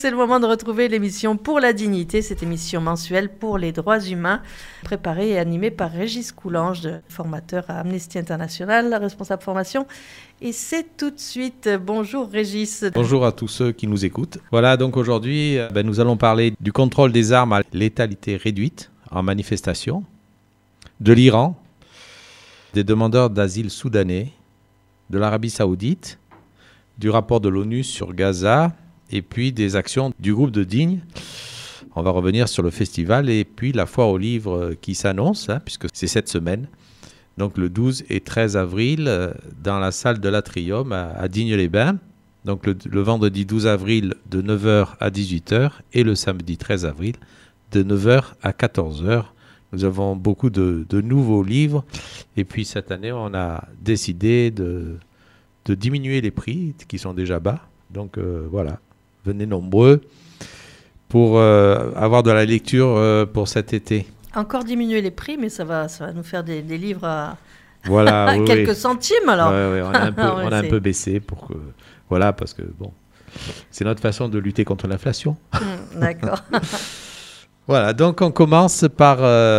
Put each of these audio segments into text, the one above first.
C'est le moment de retrouver l'émission Pour la dignité, cette émission mensuelle pour les droits humains, préparée et animée par Régis Coulange, formateur à Amnesty International, responsable formation. Et c'est tout de suite. Bonjour Régis. Bonjour à tous ceux qui nous écoutent. Voilà, donc aujourd'hui, nous allons parler du contrôle des armes à létalité réduite en manifestation, de l'Iran, des demandeurs d'asile soudanais, de l'Arabie Saoudite, du rapport de l'ONU sur Gaza, et puis des actions du groupe de Digne. On va revenir sur le festival et puis la foire aux livres qui s'annonce, puisque c'est cette semaine. Donc le 12 et 13 avril, dans la salle de l'Atrium à Digne-les-Bains. Donc le vendredi 12 avril de 9h à 18h et le samedi 13 avril de 9h à 14h. Nous avons beaucoup de nouveaux livres. Et puis cette année, on a décidé de diminuer les prix qui sont déjà bas. Donc voilà. Venez nombreux pour avoir de la lecture pour cet été. Encore diminuer les prix, mais ça va nous faire des livres à, voilà, à quelques centimes alors. Oui, on a un peu baissé pour que, voilà, parce que bon, c'est notre façon de lutter contre l'inflation. D'accord. Voilà, donc on commence par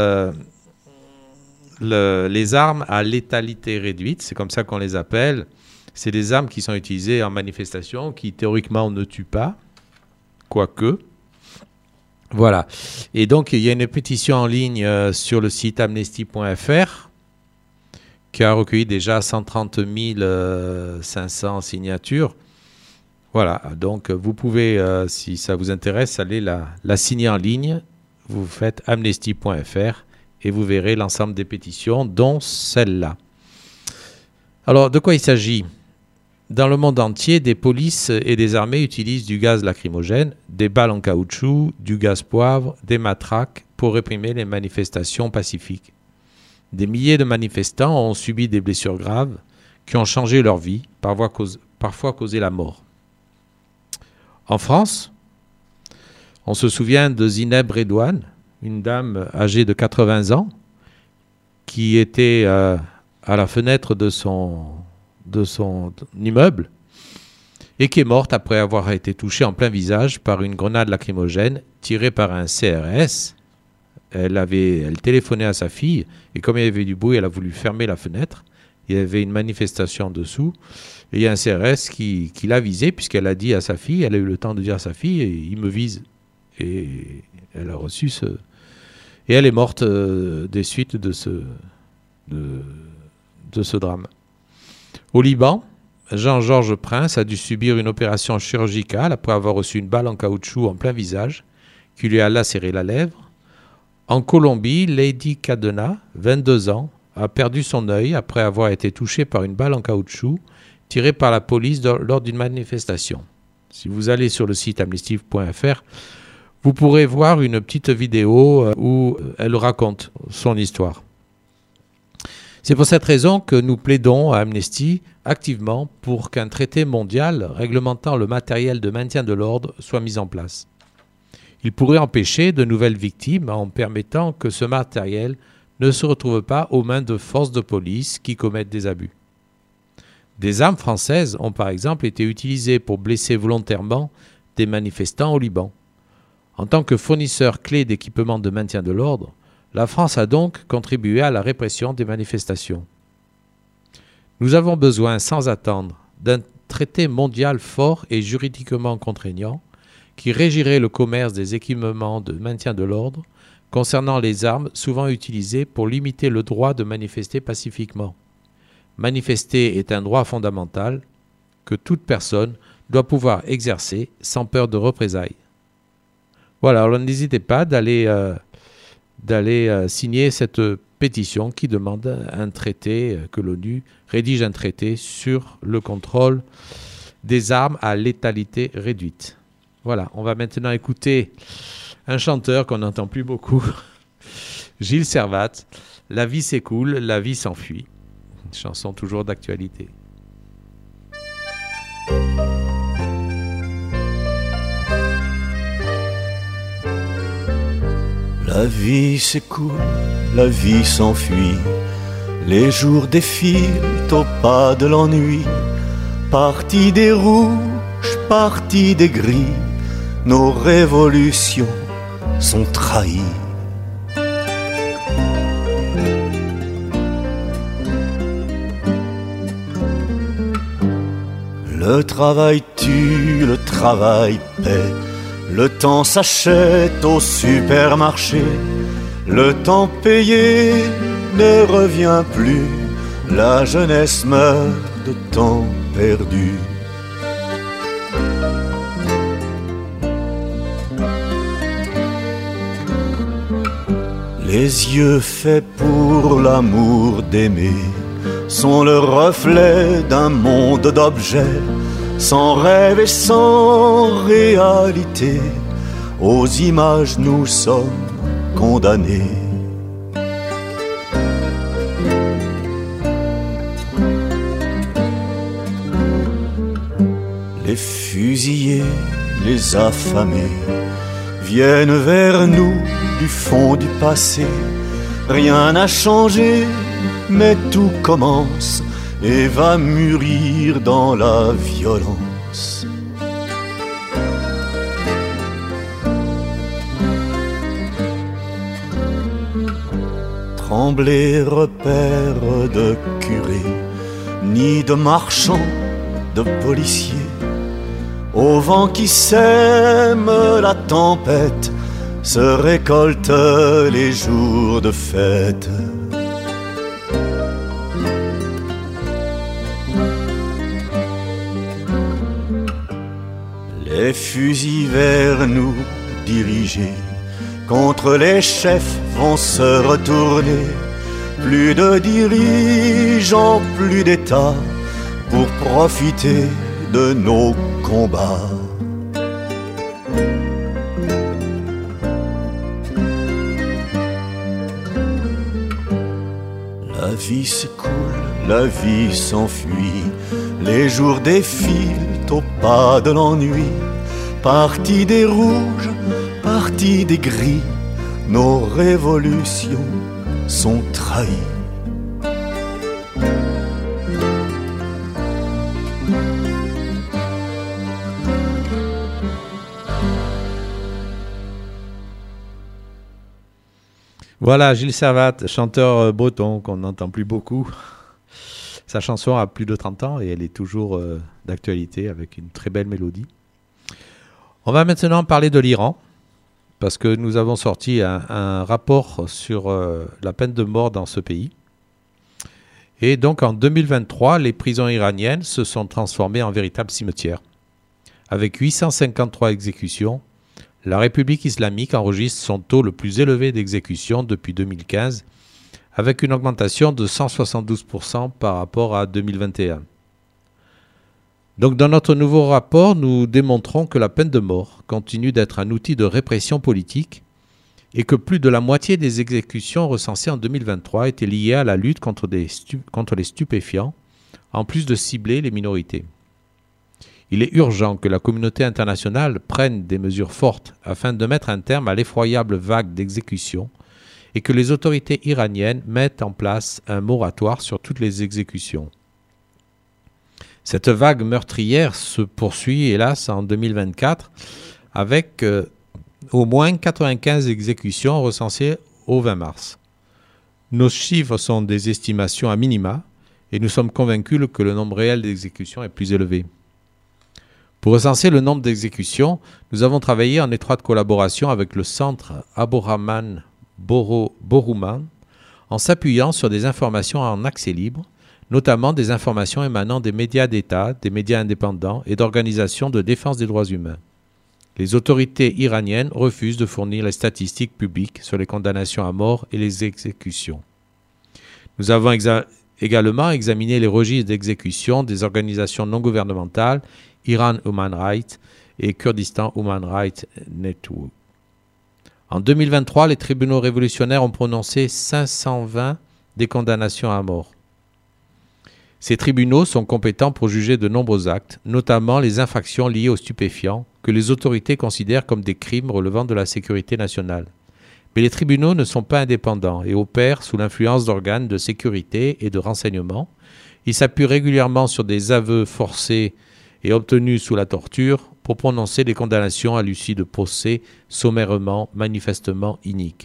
les armes à létalité réduite, c'est comme ça qu'on les appelle. C'est des armes qui sont utilisées en manifestation, qui théoriquement ne tuent pas, quoique. Voilà. Et donc, il y a une pétition en ligne sur le site amnesty.fr qui a recueilli déjà 130 500 signatures. Voilà. Donc, vous pouvez, si ça vous intéresse, aller la signer en ligne. Vous faites amnesty.fr et vous verrez l'ensemble des pétitions, dont celle-là. Alors, de quoi il s'agit ? Dans le monde entier, des polices et des armées utilisent du gaz lacrymogène, des balles en caoutchouc, du gaz poivre, des matraques pour réprimer les manifestations pacifiques. Des milliers de manifestants ont subi des blessures graves qui ont changé leur vie, parfois causé la mort. En France, on se souvient de Zineb Redouane, une dame âgée de 80 ans qui était à la fenêtre de son immeuble et qui est morte après avoir été touchée en plein visage par une grenade lacrymogène tirée par un CRS. Elle téléphonait à sa fille et comme il y avait du bruit, elle a voulu fermer la fenêtre. Il y avait une manifestation dessous et il y a un CRS qui l'a visée puisqu'elle a dit à sa fille, elle a eu le temps de dire à sa fille, il me vise. Et elle a reçu et elle est morte des suites de ce drame. Au Liban, Jean-Georges Prince a dû subir une opération chirurgicale après avoir reçu une balle en caoutchouc en plein visage qui lui a lacéré la lèvre. En Colombie, Lady Cadena, 22 ans, a perdu son œil après avoir été touchée par une balle en caoutchouc tirée par la police lors d'une manifestation. Si vous allez sur le site amnesty.fr, vous pourrez voir une petite vidéo où elle raconte son histoire. C'est pour cette raison que nous plaidons à Amnesty activement pour qu'un traité mondial réglementant le matériel de maintien de l'ordre soit mis en place. Il pourrait empêcher de nouvelles victimes en permettant que ce matériel ne se retrouve pas aux mains de forces de police qui commettent des abus. Des armes françaises ont par exemple été utilisées pour blesser volontairement des manifestants au Liban. En tant que fournisseur clé d'équipements de maintien de l'ordre, la France a donc contribué à la répression des manifestations. Nous avons besoin, sans attendre, d'un traité mondial fort et juridiquement contraignant qui régirait le commerce des équipements de maintien de l'ordre concernant les armes souvent utilisées pour limiter le droit de manifester pacifiquement. Manifester est un droit fondamental que toute personne doit pouvoir exercer sans peur de représailles. Voilà, alors n'hésitez pas d'aller signer cette pétition qui demande un traité, que l'ONU rédige un traité sur le contrôle des armes à létalité réduite. Voilà, on va maintenant écouter un chanteur qu'on n'entend plus beaucoup, Gilles Servat, « La vie s'écoule, la vie s'enfuit ». Une chanson toujours d'actualité. La vie s'écoule, la vie s'enfuit, les jours défilent au pas de l'ennui, parti des rouges, parti des gris, nos révolutions sont trahies. Le travail tue, le travail paie. Le temps s'achète au supermarché. Le temps payé ne revient plus. La jeunesse meurt de temps perdu. Les yeux faits pour l'amour d'aimer sont le reflet d'un monde d'objets, sans rêve et sans réalité. Aux images nous sommes condamnés. Les fusillés, les affamés viennent vers nous du fond du passé. Rien n'a changé, mais tout commence et va mûrir dans la violence. Trembler repère de curés, ni de marchands, de policiers. Au vent qui sème la tempête, se récoltent les jours de fête. Les fusils vers nous dirigés, contre les chefs vont se retourner. Plus de dirigeants, plus d'États, pour profiter de nos combats. La vie s'écoule, la vie s'enfuit, les jours défilent au pas de l'ennui. Parti des rouges, parti des gris, nos révolutions sont trahies. Voilà, Gilles Servat, chanteur breton qu'on n'entend plus beaucoup. Sa chanson a plus de 30 ans et elle est toujours d'actualité avec une très belle mélodie. On va maintenant parler de l'Iran parce que nous avons sorti un rapport sur la peine de mort dans ce pays. Et donc en 2023, les prisons iraniennes se sont transformées en véritables cimetières. Avec 853 exécutions, la République islamique enregistre son taux le plus élevé d'exécution depuis 2015, avec une augmentation de 172% par rapport à 2021. Donc dans notre nouveau rapport, nous démontrons que la peine de mort continue d'être un outil de répression politique et que plus de la moitié des exécutions recensées en 2023 étaient liées à la lutte contre les stupéfiants, en plus de cibler les minorités. Il est urgent que la communauté internationale prenne des mesures fortes afin de mettre un terme à l'effroyable vague d'exécutions et que les autorités iraniennes mettent en place un moratoire sur toutes les exécutions. Cette vague meurtrière se poursuit, hélas, en 2024 avec au moins 95 exécutions recensées au 20 mars. Nos chiffres sont des estimations à minima et nous sommes convaincus que le nombre réel d'exécutions est plus élevé. Pour recenser le nombre d'exécutions, nous avons travaillé en étroite collaboration avec le centre Abdurrahman Borouman en s'appuyant sur des informations en accès libre, notamment des informations émanant des médias d'État, des médias indépendants et d'organisations de défense des droits humains. Les autorités iraniennes refusent de fournir les statistiques publiques sur les condamnations à mort et les exécutions. Nous avons également examiné les registres d'exécution des organisations non gouvernementales Iran Human Rights et Kurdistan Human Rights Network. En 2023, les tribunaux révolutionnaires ont prononcé 520 des condamnations à mort. Ces tribunaux sont compétents pour juger de nombreux actes, notamment les infractions liées aux stupéfiants, que les autorités considèrent comme des crimes relevant de la sécurité nationale. Mais les tribunaux ne sont pas indépendants et opèrent sous l'influence d'organes de sécurité et de renseignement. Ils s'appuient régulièrement sur des aveux forcés et obtenus sous la torture pour prononcer des condamnations à l'issue de procès sommairement, manifestement iniques.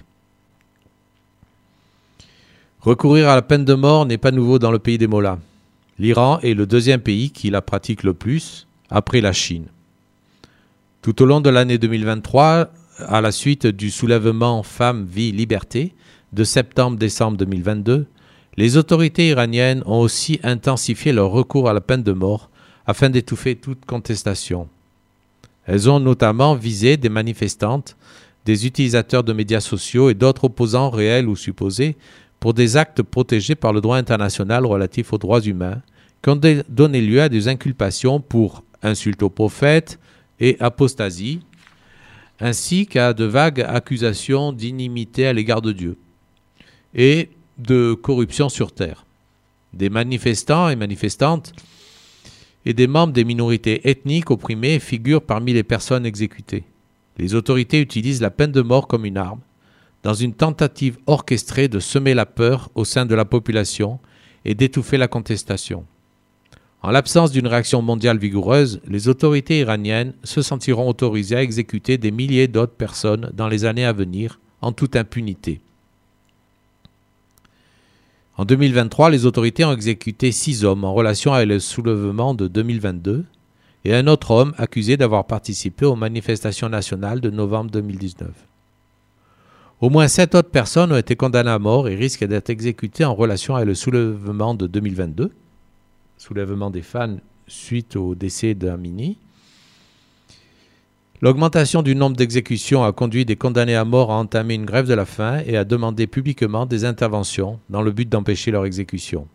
Recourir à la peine de mort n'est pas nouveau dans le pays des mollahs. L'Iran est le deuxième pays qui la pratique le plus, après la Chine. Tout au long de l'année 2023, à la suite du soulèvement Femmes, Vie, Liberté de septembre-décembre 2022, les autorités iraniennes ont aussi intensifié leur recours à la peine de mort afin d'étouffer toute contestation. Elles ont notamment visé des manifestantes, des utilisateurs de médias sociaux et d'autres opposants réels ou supposés pour des actes protégés par le droit international relatif aux droits humains qui ont donné lieu à des inculpations pour insulte au prophète et apostasie, ainsi qu'à de vagues accusations d'inimité à l'égard de Dieu et de corruption sur terre. Des manifestants et manifestantes et des membres des minorités ethniques opprimées figurent parmi les personnes exécutées. Les autorités utilisent la peine de mort comme une arme, dans une tentative orchestrée de semer la peur au sein de la population et d'étouffer la contestation. En l'absence d'une réaction mondiale vigoureuse, les autorités iraniennes se sentiront autorisées à exécuter des milliers d'autres personnes dans les années à venir, en toute impunité. En 2023, les autorités ont exécuté 6 hommes en relation avec le soulèvement de 2022 et un autre homme accusé d'avoir participé aux manifestations nationales de novembre 2019. Au moins 7 autres personnes ont été condamnées à mort et risquent d'être exécutées en relation avec le soulèvement de 2022, soulèvement des fans suite au décès d'Amini. L'augmentation du nombre d'exécutions a conduit des condamnés à mort à entamer une grève de la faim et à demander publiquement des interventions dans le but d'empêcher leur exécution.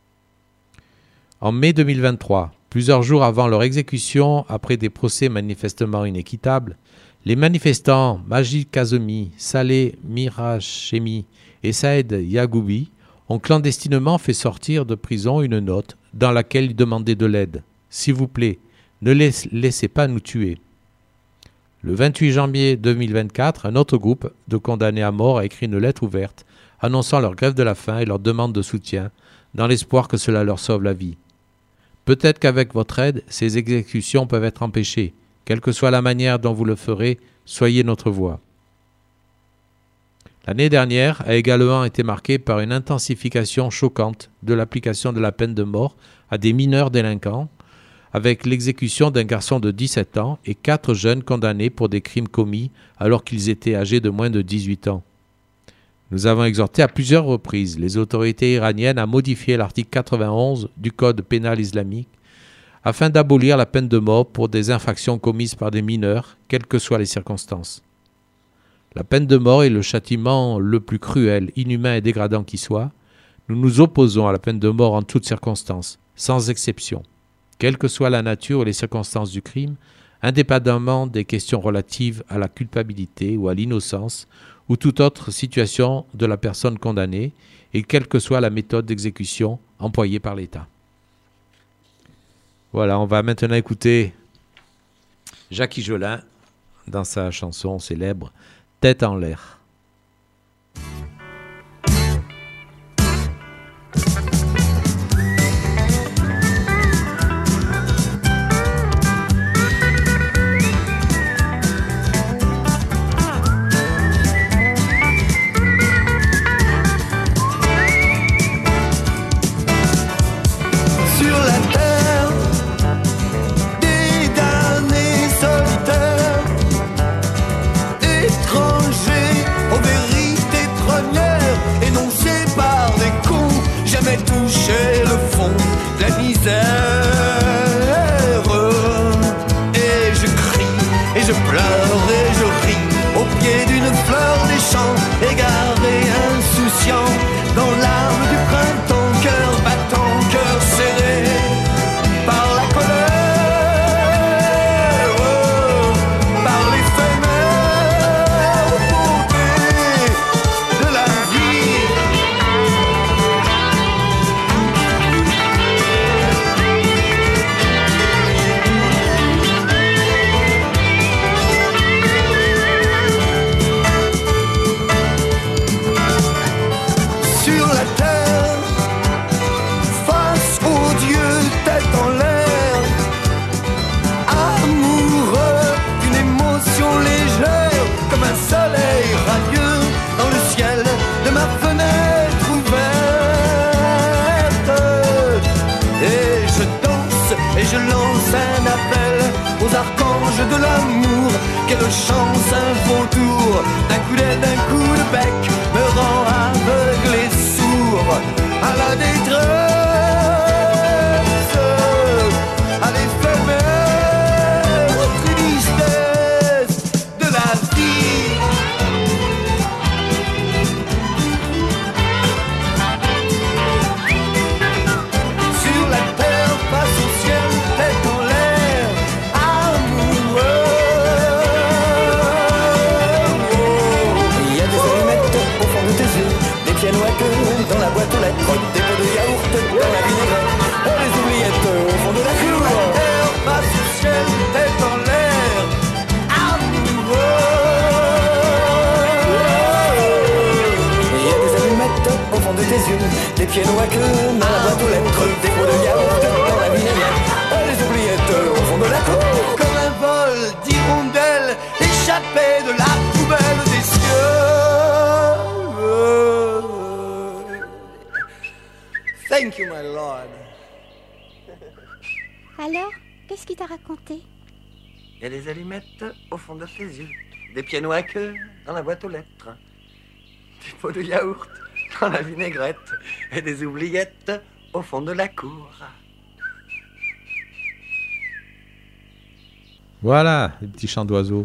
En mai 2023, plusieurs jours avant leur exécution, après des procès manifestement inéquitables, les manifestants Majid Kazemi, Saleh Mirachemi et Saïd Yagoubi ont clandestinement fait sortir de prison une note dans laquelle ils demandaient de l'aide. « S'il vous plaît, ne les laissez pas nous tuer ». Le 28 janvier 2024, un autre groupe de condamnés à mort a écrit une lettre ouverte annonçant leur grève de la faim et leur demande de soutien, dans l'espoir que cela leur sauve la vie. Peut-être qu'avec votre aide, ces exécutions peuvent être empêchées. Quelle que soit la manière dont vous le ferez, soyez notre voix. L'année dernière a également été marquée par une intensification choquante de l'application de la peine de mort à des mineurs délinquants, avec l'exécution d'un garçon de 17 ans et 4 jeunes condamnés pour des crimes commis alors qu'ils étaient âgés de moins de 18 ans. Nous avons exhorté à plusieurs reprises les autorités iraniennes à modifier l'article 91 du Code pénal islamique afin d'abolir la peine de mort pour des infractions commises par des mineurs, quelles que soient les circonstances. La peine de mort est le châtiment le plus cruel, inhumain et dégradant qui soit. Nous nous opposons à la peine de mort en toutes circonstances, sans exception, quelle que soit la nature ou les circonstances du crime, indépendamment des questions relatives à la culpabilité ou à l'innocence ou toute autre situation de la personne condamnée, et quelle que soit la méthode d'exécution employée par l'État. Voilà, on va maintenant écouter Jacques Higelin dans sa chanson célèbre « Tête en l'air ». chance, un vautour, d'un coup d'aile, d'un coup de bec, me rend aveugle et sourd à la détresse, à l'éphémère tristesse de la vie. Sur la terre, face au ciel, tête en l'air, amoureux. Il y a des allumettes au fond de tes yeux, des pianos à queue dans la boîte aux lettres, des pots de yaourt dans la vinaigrette, et les oubliettes au fond de la cour. Sur la terre, face au ciel, tête en l'air, amoureux. Il y a des allumettes au fond de tes yeux, des pianos à queue dans la boîte aux lettres, des pots de yaourt dans la vinaigrette, et les oubliettes au fond de la cour. Comme un vol d'hirondelles échappé de la poubelle des cieux. Thank you, my lord. Alors, qu'est-ce qu'il t'a raconté? Il y a des allumettes au fond de tes yeux, des pianos à queue dans la boîte aux lettres, des pots de yaourt dans la vinaigrette et des oubliettes au fond de la cour. Voilà, les petits chants d'oiseaux.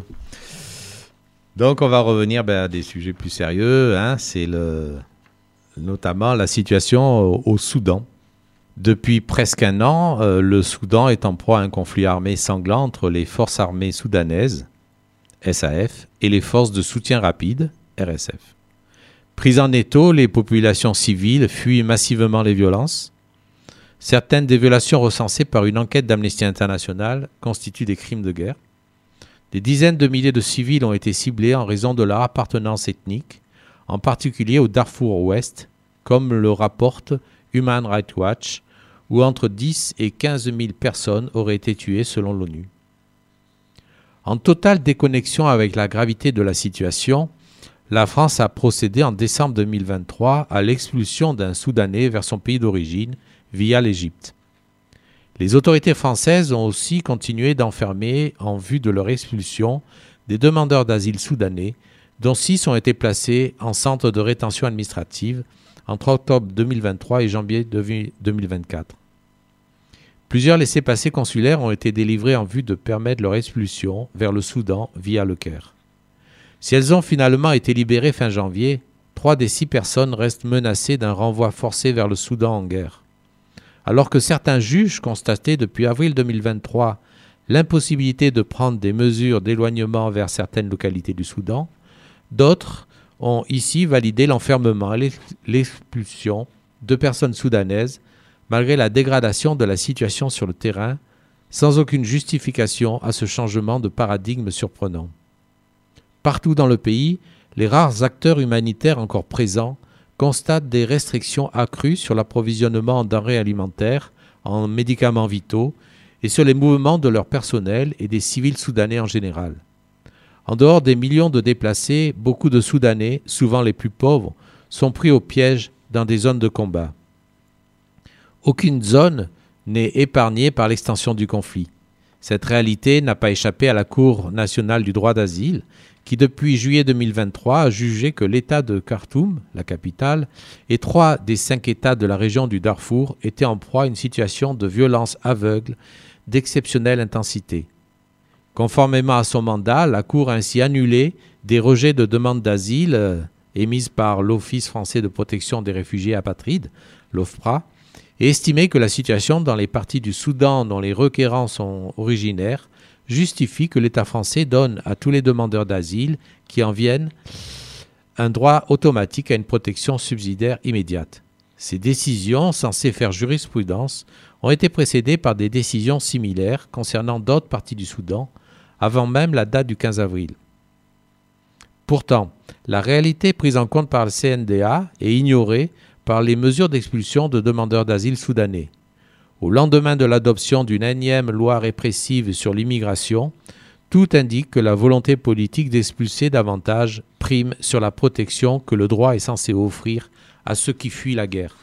Donc, on va revenir à des sujets plus sérieux. C'est notamment la situation au Soudan. Depuis presque un an, le Soudan est en proie à un conflit armé sanglant entre les forces armées soudanaises, SAF, et les forces de soutien rapide, RSF. Prises en étau, les populations civiles fuient massivement les violences. Certaines des violations recensées par une enquête d'Amnesty International constituent des crimes de guerre. Des dizaines de milliers de civils ont été ciblés en raison de leur appartenance ethnique, en particulier au Darfour Ouest, comme le rapporte Human Rights Watch, où entre 10 et 15 000 personnes auraient été tuées selon l'ONU. En totale déconnexion avec la gravité de la situation, la France a procédé en décembre 2023 à l'expulsion d'un Soudanais vers son pays d'origine via l'Égypte. Les autorités françaises ont aussi continué d'enfermer, en vue de leur expulsion, des demandeurs d'asile soudanais, dont 6 ont été placés en centre de rétention administrative entre octobre 2023 et janvier 2024. Plusieurs laissez-passer consulaires ont été délivrés en vue de permettre leur expulsion vers le Soudan via le Caire. Si elles ont finalement été libérées fin janvier, 3 des 6 personnes restent menacées d'un renvoi forcé vers le Soudan en guerre. Alors que certains juges constataient depuis avril 2023 l'impossibilité de prendre des mesures d'éloignement vers certaines localités du Soudan, d'autres ont ici validé l'enfermement et l'expulsion de personnes soudanaises malgré la dégradation de la situation sur le terrain, sans aucune justification à ce changement de paradigme surprenant. Partout dans le pays, les rares acteurs humanitaires encore présents constatent des restrictions accrues sur l'approvisionnement en denrées alimentaires, en médicaments vitaux et sur les mouvements de leur personnel et des civils soudanais en général. En dehors des millions de déplacés, beaucoup de Soudanais, souvent les plus pauvres, sont pris au piège dans des zones de combat. Aucune zone n'est épargnée par l'extension du conflit. Cette réalité n'a pas échappé à la Cour nationale du droit d'asile, qui depuis juillet 2023 a jugé que l'État de Khartoum, la capitale, et 3 des 5 États de la région du Darfour étaient en proie à une situation de violence aveugle d'exceptionnelle intensité. Conformément à son mandat, la Cour a ainsi annulé des rejets de demandes d'asile émises par l'Office français de protection des réfugiés apatrides, l'OFPRA, et estimé que la situation dans les parties du Soudan dont les requérants sont originaires justifie que l'État français donne à tous les demandeurs d'asile qui en viennent un droit automatique à une protection subsidiaire immédiate. Ces décisions, censées faire jurisprudence, ont été précédées par des décisions similaires concernant d'autres parties du Soudan, avant même la date du 15 avril. Pourtant, la réalité prise en compte par le CNDA est ignorée par les mesures d'expulsion de demandeurs d'asile soudanais. Au lendemain de l'adoption d'une énième loi répressive sur l'immigration, tout indique que la volonté politique d'expulser davantage prime sur la protection que le droit est censé offrir à ceux qui fuient la guerre.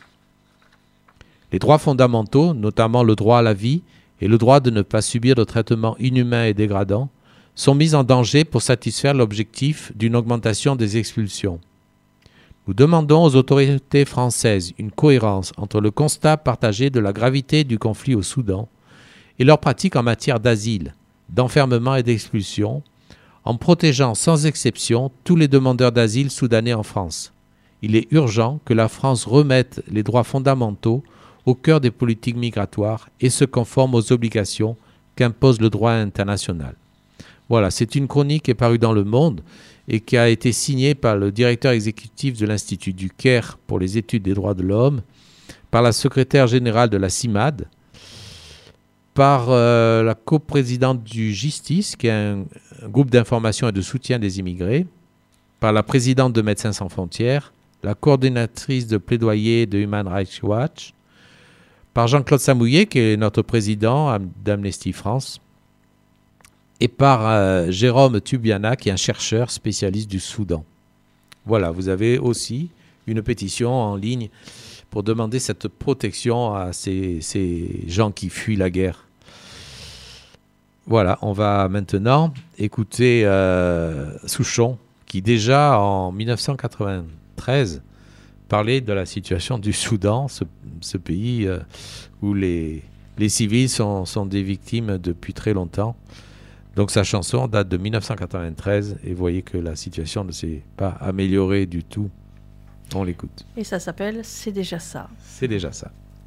Les droits fondamentaux, notamment le droit à la vie et le droit de ne pas subir de traitements inhumains et dégradants, sont mises en danger pour satisfaire l'objectif d'une augmentation des expulsions. Nous demandons aux autorités françaises une cohérence entre le constat partagé de la gravité du conflit au Soudan et leurs pratiques en matière d'asile, d'enfermement et d'expulsion, en protégeant sans exception tous les demandeurs d'asile soudanais en France. Il est urgent que la France remette les droits fondamentaux au cœur des politiques migratoires et se conforme aux obligations qu'impose le droit international. Voilà, c'est une chronique qui est parue dans Le Monde et qui a été signée par le directeur exécutif de l'Institut du Caire pour les études des droits de l'homme, par la secrétaire générale de la CIMAD, par la coprésidente du Justice, qui est un groupe d'information et de soutien des immigrés, par la présidente de Médecins sans frontières, la coordinatrice de plaidoyer de Human Rights Watch, par Jean-Claude Samouillet, qui est notre président d'Amnesty France, et par Jérôme Tubiana, qui est un chercheur spécialiste du Soudan. Voilà, vous avez aussi une pétition en ligne pour demander cette protection à ces gens qui fuient la guerre. Voilà, on va maintenant écouter Souchon, qui déjà en 1993 parlait de la situation du Soudan, ce pays où les civils sont des victimes depuis très longtemps. Donc sa chanson date de 1993 et vous voyez que la situation ne s'est pas améliorée du tout. On l'écoute. Et ça s'appelle « C'est déjà ça ». C'est déjà ça.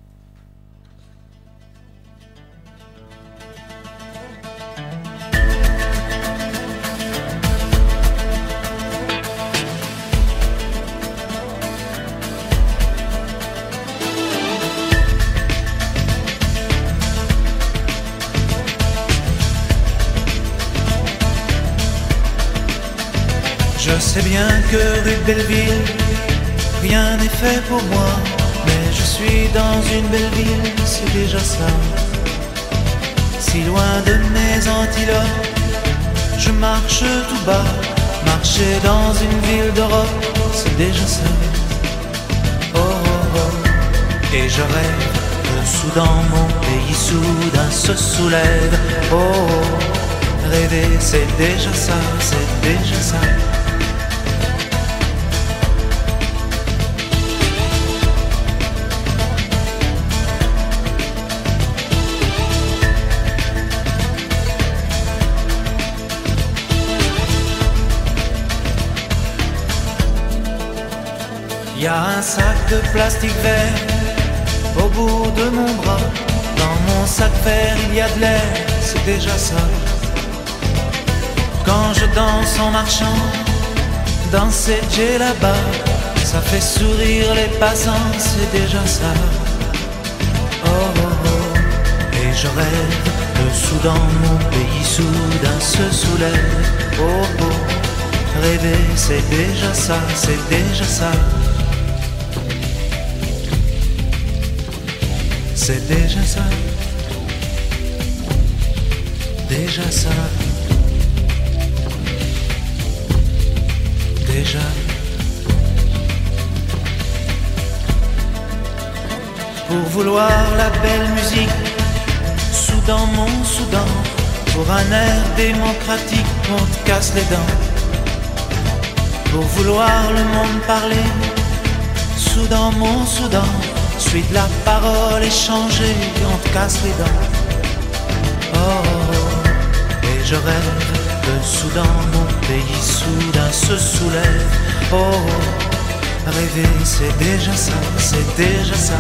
Je sais bien que rue de Belleville, rien n'est fait pour moi, mais je suis dans une belle ville, c'est déjà ça. Si loin de mes antilopes, je marche tout bas, marcher dans une ville d'Europe, c'est déjà ça. Oh oh oh, et je rêve que Soudan, mon pays soudain se soulève. Oh oh, rêver c'est déjà ça, c'est déjà ça. Il y a un sac de plastique vert au bout de mon bras. Dans mon sac vert il y a de l'air, c'est déjà ça. Quand je danse en marchant dans cette jet là-bas, ça fait sourire les passants, c'est déjà ça. Oh oh oh, et je rêve que Soudan, mon pays soudain se soulève. Oh oh, rêver c'est déjà ça, c'est déjà ça. C'est déjà ça, déjà ça, déjà. Pour vouloir la belle musique, Soudan, mon Soudan, pour un air démocratique, on te casse les dents. Pour vouloir le monde parler, Soudan, mon Soudan, suite la parole échangée, on te casse les dents. Oh, oh, oh, et je rêve que Soudan, mon pays soudain se soulève. Oh, oh, rêver c'est déjà ça, c'est déjà ça.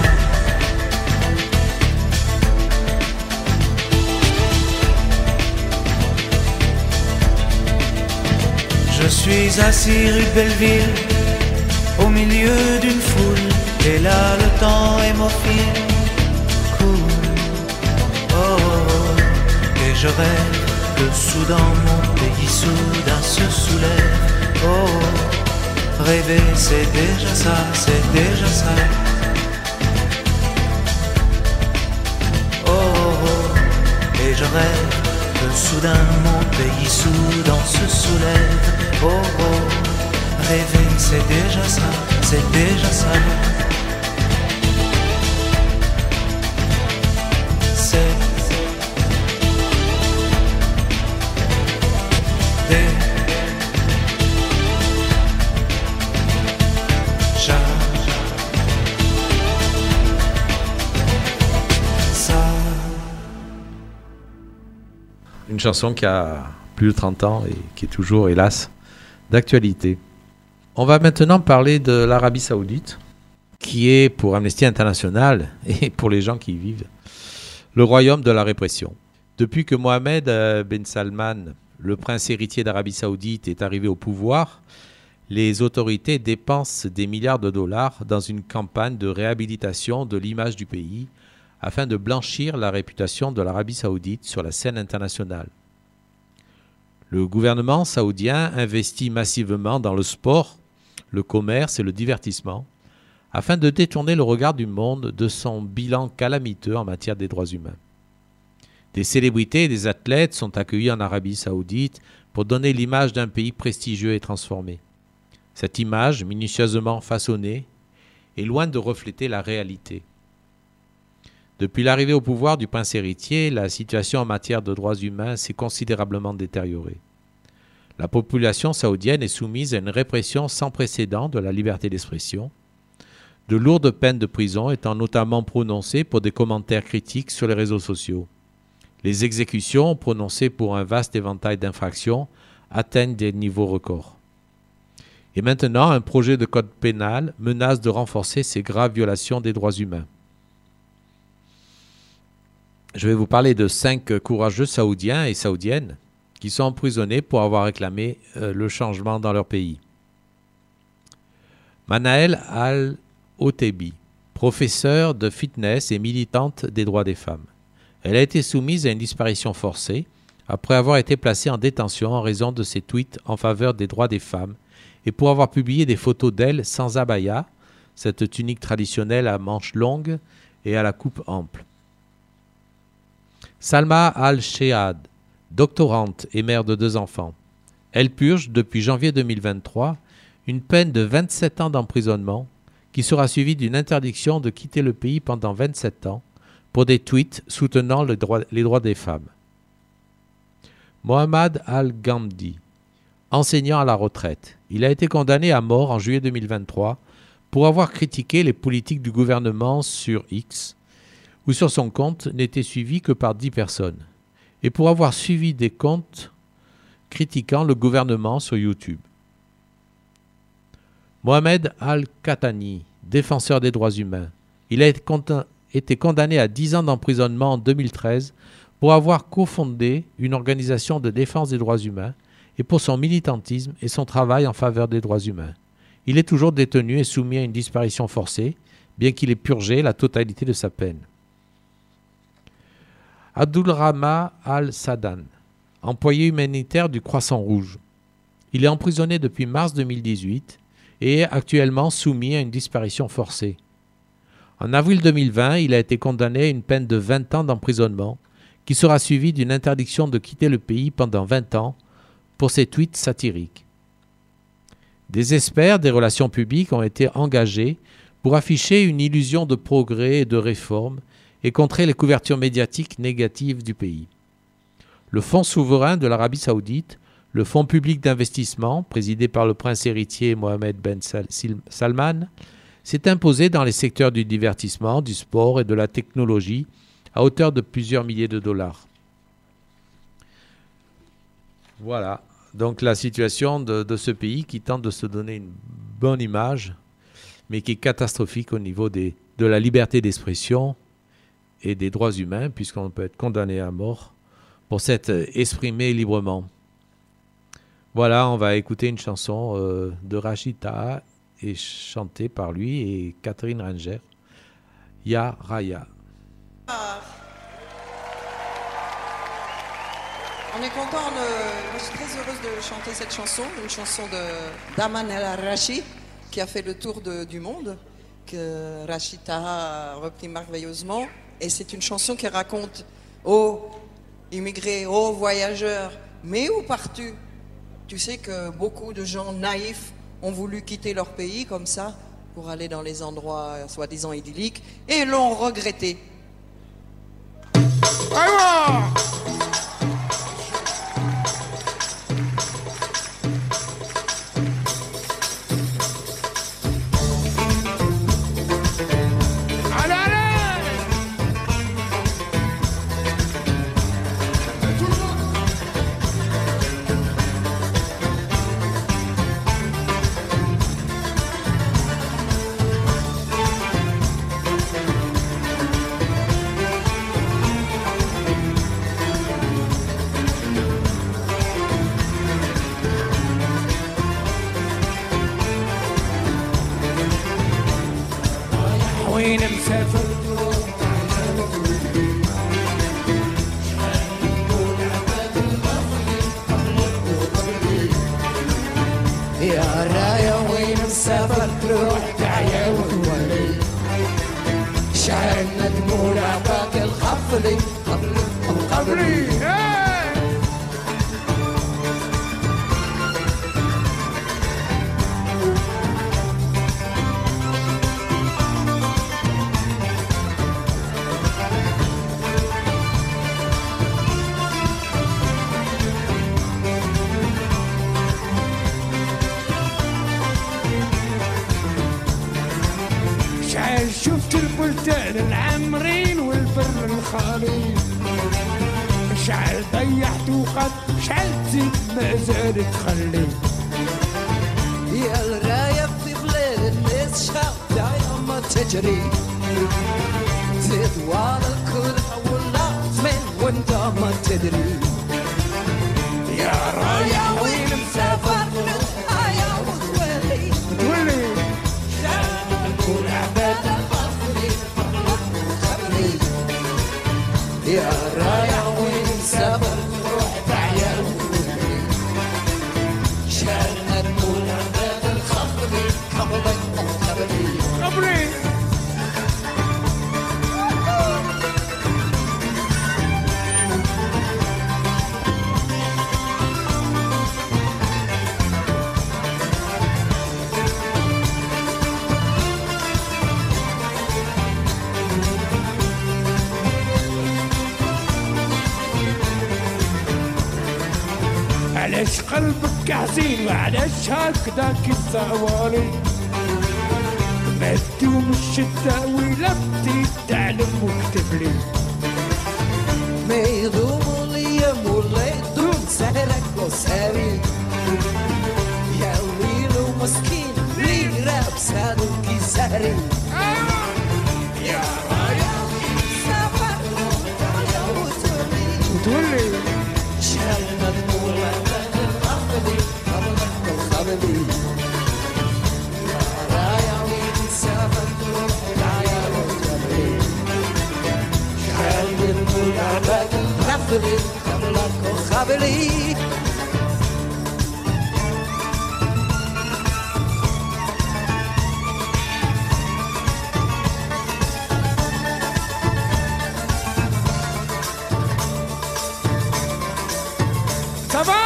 Je suis assis rue de Belleville, au milieu d'une foule. Et là le temps est hémophile, cool. Oh, oh, oh, et je rêve que Soudan, mon pays soudain se soulève. Oh, oh, rêver c'est déjà ça, c'est déjà ça. Oh, oh, oh, et je rêve que soudain mon pays soudain se soulève. Oh, oh, rêver c'est déjà ça, c'est déjà ça. chanson qui a plus de 30 ans et qui est toujours, hélas, d'actualité. On va maintenant parler de l'Arabie Saoudite, qui est pour Amnesty International et pour les gens qui y vivent, le royaume de la répression. Depuis que Mohammed Ben Salman, le prince héritier d'Arabie Saoudite, est arrivé au pouvoir, les autorités dépensent des milliards de dollars dans une campagne de réhabilitation de l'image du pays afin de blanchir la réputation de l'Arabie Saoudite sur la scène internationale. Le gouvernement saoudien investit massivement dans le sport, le commerce et le divertissement afin de détourner le regard du monde de son bilan calamiteux en matière des droits humains. Des célébrités et des athlètes sont accueillis en Arabie Saoudite pour donner l'image d'un pays prestigieux et transformé. Cette image, minutieusement façonnée, est loin de refléter la réalité. Depuis l'arrivée au pouvoir du prince héritier, la situation en matière de droits humains s'est considérablement détériorée. La population saoudienne est soumise à une répression sans précédent de la liberté d'expression, de lourdes peines de prison étant notamment prononcées pour des commentaires critiques sur les réseaux sociaux. Les exécutions, prononcées pour un vaste éventail d'infractions, atteignent des niveaux records. Et maintenant, un projet de code pénal menace de renforcer ces graves violations des droits humains. Je vais vous parler de 5 courageux Saoudiens et Saoudiennes qui sont emprisonnés pour avoir réclamé le changement dans leur pays. Manaël Al-Otebi, professeure de fitness et militante des droits des femmes. Elle a été soumise à une disparition forcée après avoir été placée en détention en raison de ses tweets en faveur des droits des femmes et pour avoir publié des photos d'elle sans abaya, cette tunique traditionnelle à manches longues et à la coupe ample. Salma Al-Shehad, doctorante et mère de 2 enfants. Elle purge depuis janvier 2023 une peine de 27 ans d'emprisonnement qui sera suivie d'une interdiction de quitter le pays pendant 27 ans pour des tweets soutenant les droits des femmes. Mohamed Al-Ghamdi, enseignant à la retraite. Il a été condamné à mort en juillet 2023 pour avoir critiqué les politiques du gouvernement sur X, où sur son compte n'était suivi que par 10 personnes, et pour avoir suivi des comptes critiquant le gouvernement sur YouTube. Mohamed Al-Katani, défenseur des droits humains. Il a été condamné à 10 ans d'emprisonnement en 2013 pour avoir cofondé une organisation de défense des droits humains et pour son militantisme et son travail en faveur des droits humains. Il est toujours détenu et soumis à une disparition forcée, bien qu'il ait purgé la totalité de sa peine. Abdulrahman Al-Sadan, employé humanitaire du Croissant Rouge. Il est emprisonné depuis mars 2018 et est actuellement soumis à une disparition forcée. En avril 2020, il a été condamné à une peine de 20 ans d'emprisonnement qui sera suivie d'une interdiction de quitter le pays pendant 20 ans pour ses tweets satiriques. Des experts des relations publiques ont été engagés pour afficher une illusion de progrès et de réforme et contrer les couvertures médiatiques négatives du pays. Le Fonds souverain de l'Arabie Saoudite, le Fonds public d'investissement, présidé par le prince héritier Mohammed Ben Salman, s'est imposé dans les secteurs du divertissement, du sport et de la technologie à hauteur de plusieurs milliers de dollars. Voilà, donc la situation de ce pays qui tente de se donner une bonne image, mais qui est catastrophique au niveau de la liberté d'expression et des droits humains, puisqu'on peut être condamné à mort pour s'être exprimé librement. Voilà, on va écouter une chanson de Rachid Taha et chantée par lui et Catherine Ranger, Ya Raya. On est content, moi je suis très heureuse de chanter cette chanson, une chanson d'Aman El-Arachi qui a fait le tour du monde, que Rachid Taha a repris merveilleusement. Et c'est une chanson qui raconte aux immigrés, aux voyageurs, mais où pars-tu? Tu sais que beaucoup de gens naïfs ont voulu quitter leur pays comme ça pour aller dans les endroits soi-disant idylliques et l'ont regretté. وين مسافر يا راية وين مسافر تروح تعيا وتولي شعرنا دموع عباك الخفلي قبلي شفت البلدان العامرين والبر الخالي شعل ضيعت وقت شعل تزيد ما زال تخلي يا الراية في بلاد الناس شعب دايما تجري زيد ورا الكل ولا من وانت ما تدري يا راية وين مسافر يا وتولي تولي شعب العباد يا رايح وين مسافر روح تعيا وتولي شعرنا نقول عباد الخفري قبلك قبلي علاش قلبك حزين وعلاش هكذاك الزوالي ما تدوم الشتا ولا بديت تعلم واكتب لي ما يدوم الايام ولا يدوم سهرك وساري يا ويل ومسكين اللي راب سادو كي سهري يا رايا سافر يا وتولي شعرنا نقول قبلي يا رايا وين مسافر تروح تعيا وتولي شعرنا نقول عباك الخفري قبلك وخبلي Ça va?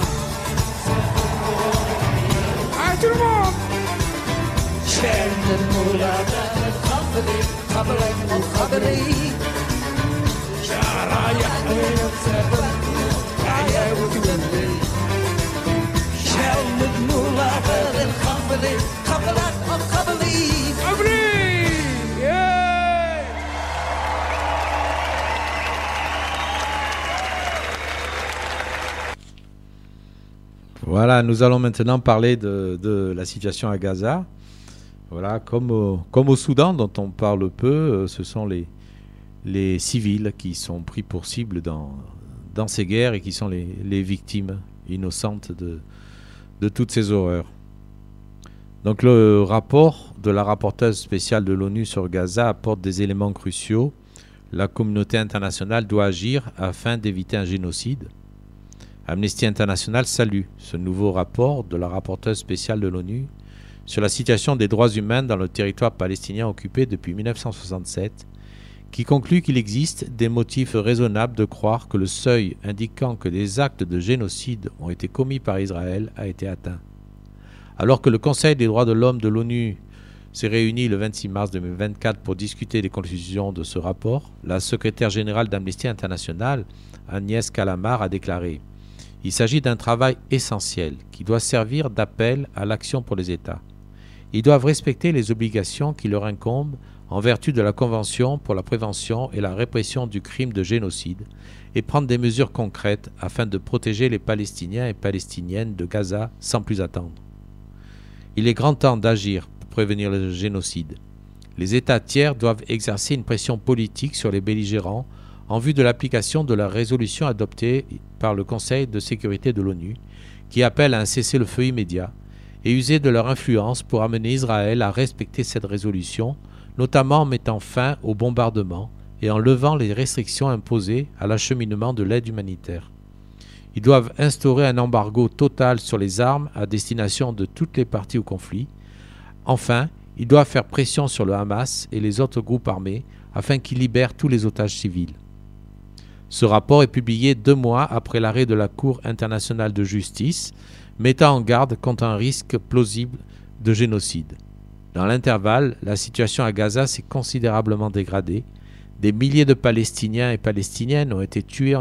Ah, tout le monde! شعرنا نقول عباك الخفري قبلك وخبلي يا رايح وين مسافر تعيا وتولي شعرنا نقول عباك الخفري قبلك وخبلي قبلي Voilà, nous allons maintenant parler de la situation à Gaza. Voilà, comme au Soudan, dont on parle peu, ce sont les civils qui sont pris pour cible dans ces guerres et qui sont les victimes innocentes de toutes ces horreurs. Donc le rapport de la rapporteuse spéciale de l'ONU sur Gaza apporte des éléments cruciaux. La communauté internationale doit agir afin d'éviter un génocide. Amnesty International salue ce nouveau rapport de la rapporteuse spéciale de l'ONU sur la situation des droits humains dans le territoire palestinien occupé depuis 1967, qui conclut qu'il existe des motifs raisonnables de croire que le seuil indiquant que des actes de génocide ont été commis par Israël a été atteint. Alors que le Conseil des droits de l'homme de l'ONU s'est réuni le 26 mars 2024 pour discuter des conclusions de ce rapport, la secrétaire générale d'Amnesty International, Agnès Callamard, a déclaré « Il s'agit d'un travail essentiel qui doit servir d'appel à l'action pour les États. Ils doivent respecter les obligations qui leur incombent en vertu de la Convention pour la prévention et la répression du crime de génocide et prendre des mesures concrètes afin de protéger les Palestiniens et Palestiniennes de Gaza sans plus attendre. Il est grand temps d'agir pour prévenir le génocide. Les États tiers doivent exercer une pression politique sur les belligérants en vue de l'application de la résolution adoptée par le Conseil de sécurité de l'ONU qui appelle à un cessez-le-feu immédiat et user de leur influence pour amener Israël à respecter cette résolution, notamment en mettant fin aux bombardements et en levant les restrictions imposées à l'acheminement de l'aide humanitaire. Ils doivent instaurer un embargo total sur les armes à destination de toutes les parties au conflit. Enfin, ils doivent faire pression sur le Hamas et les autres groupes armés afin qu'ils libèrent tous les otages civils. Ce rapport est publié 2 mois après l'arrêt de la Cour internationale de justice, mettant en garde contre un risque plausible de génocide. Dans l'intervalle, la situation à Gaza s'est considérablement dégradée. Des milliers de Palestiniens et Palestiniennes ont été tués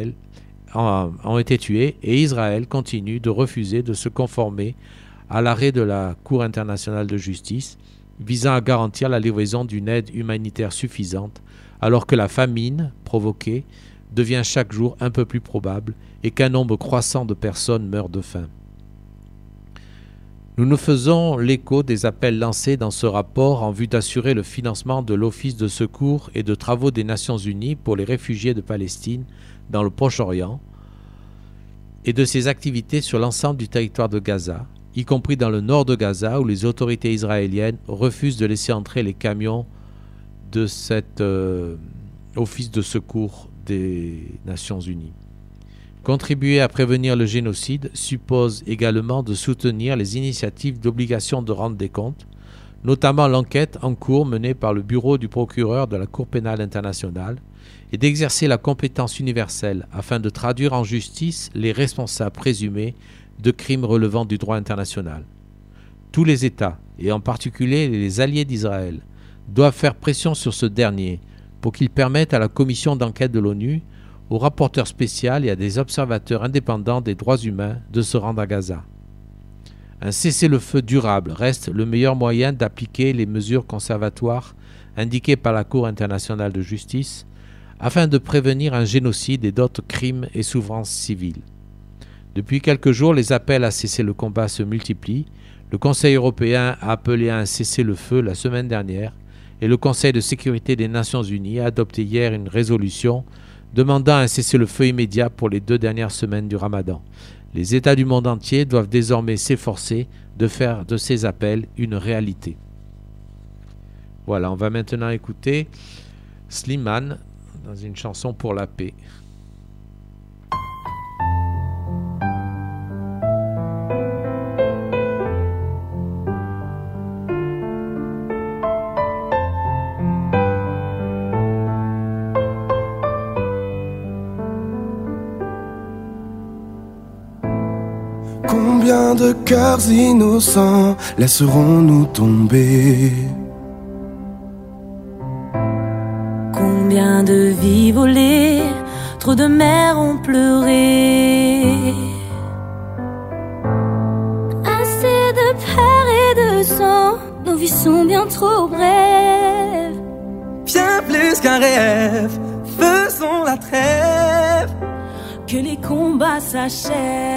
et Israël continue de refuser de se conformer à l'arrêt de la Cour internationale de justice visant à garantir la livraison d'une aide humanitaire suffisante alors que la famine provoquée devient chaque jour un peu plus probable et qu'un nombre croissant de personnes meurent de faim. Nous nous faisons l'écho des appels lancés dans ce rapport en vue d'assurer le financement de l'Office de secours et de travaux des Nations Unies pour les réfugiés de Palestine dans le Proche-Orient et de ses activités sur l'ensemble du territoire de Gaza, y compris dans le nord de Gaza où les autorités israéliennes refusent de laisser entrer les camions de cet Office de secours des Nations Unies. Contribuer à prévenir le génocide suppose également de soutenir les initiatives d'obligation de rendre des comptes, notamment l'enquête en cours menée par le bureau du procureur de la Cour pénale internationale, et d'exercer la compétence universelle afin de traduire en justice les responsables présumés de crimes relevant du droit international. Tous les États, et en particulier les alliés d'Israël, doivent faire pression sur ce dernier pour qu'il permette à la commission d'enquête de l'ONU, au rapporteur spécial et à des observateurs indépendants des droits humains de se rendre à Gaza. Un cessez-le-feu durable reste le meilleur moyen d'appliquer les mesures conservatoires indiquées par la Cour internationale de justice afin de prévenir un génocide et d'autres crimes et souffrances civiles. Depuis quelques jours, les appels à cesser le combat se multiplient. Le Conseil européen a appelé à un cessez-le-feu la semaine dernière et le Conseil de sécurité des Nations Unies a adopté hier une résolution demandant un cessez-le-feu immédiat pour les 2 dernières semaines du Ramadan. Les États du monde entier doivent désormais s'efforcer de faire de ces appels une réalité. Voilà, on va maintenant écouter Slimane dans une chanson pour la paix. Combien de cœurs innocents laisserons-nous tomber? Combien de vies volées, trop de mères ont pleuré. Assez de peur et de sang, nos vies sont bien trop brèves. Bien plus qu'un rêve, faisons la trêve. Que les combats s'achèvent.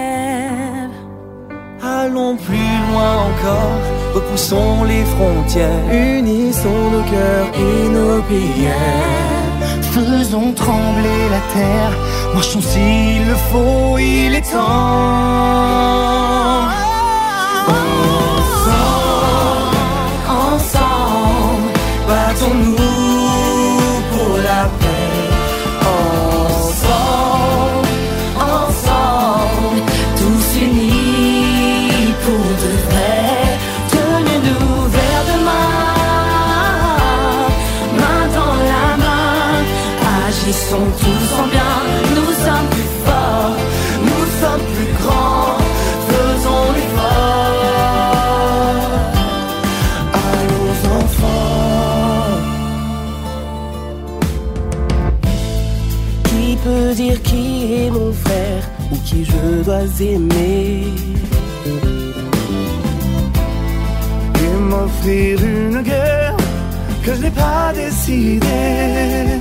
Allons plus loin encore, repoussons les frontières. Unissons nos cœurs et nos prières. Faisons trembler la terre, marchons s'il le faut, il est temps. Ensemble, battons-nous pour la paix. Ensemble, tous unis pour de vrai. Tenez-nous vers demain, main dans la main. Agissons tous en bien, nous sommes plus forts, nous sommes plus grands. Faisons l'effort. Allons enfants. Qui peut dire qui est mon frère ou qui je dois aimer et m'offrir une guerre que je n'ai pas décidée?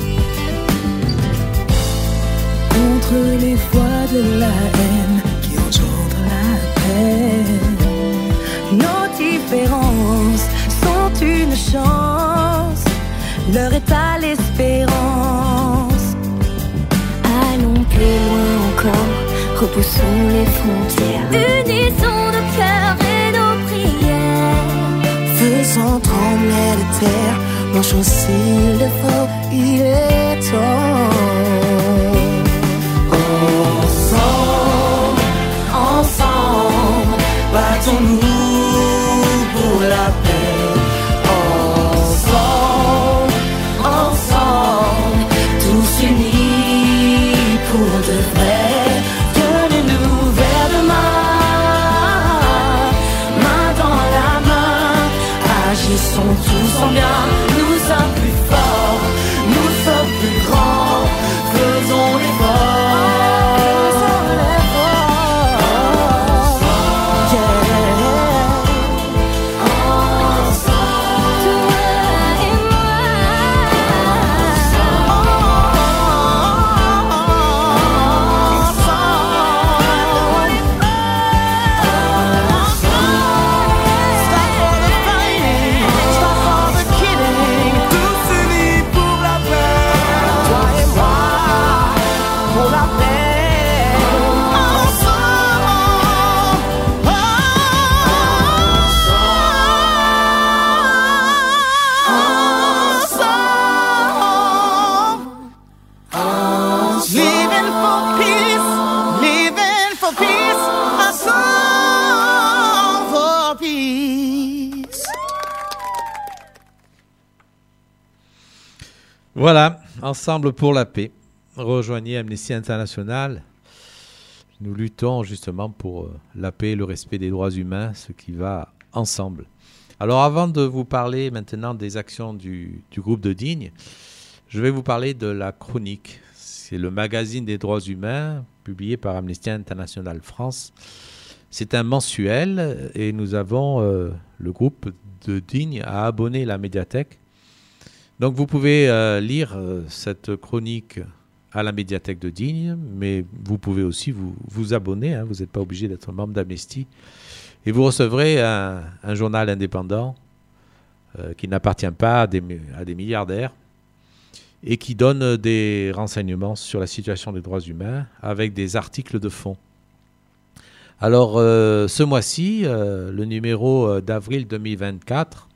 Contre les voix de la haine qui engendrent la peine. Nos différences sont une chance, l'heure est à l'espérance. Allons plus loin encore, repoussons les frontières. Unissons nos cœurs et nos prières. Faisons trembler la terre, marchons s'il le faut, il est temps. Ensemble, ensemble, battons-nous pour la paix. Ensemble, ensemble, tous unis pour de vrai. Tenez-nous vers demain, main dans la main, agissons tous en bien. Nous sommes plus forts, nous sommes plus grands, faisons l'effort. Voilà, ensemble pour la paix. Rejoignez Amnesty International. Nous luttons justement pour la paix et le respect des droits humains, ce qui va ensemble. Alors avant de vous parler maintenant des actions du groupe de Digne, je vais vous parler de la Chronique. C'est le magazine des droits humains publié par Amnesty International France. C'est un mensuel et nous avons le groupe de Digne à abonner la médiathèque. Donc vous pouvez lire cette chronique à la médiathèque de Digne, mais vous pouvez aussi vous abonner, vous n'êtes pas obligé d'être membre d'Amnesty. Et vous recevrez un journal indépendant qui n'appartient pas à des milliardaires et qui donne des renseignements sur la situation des droits humains avec des articles de fond. Alors ce mois-ci, le numéro d'avril 2024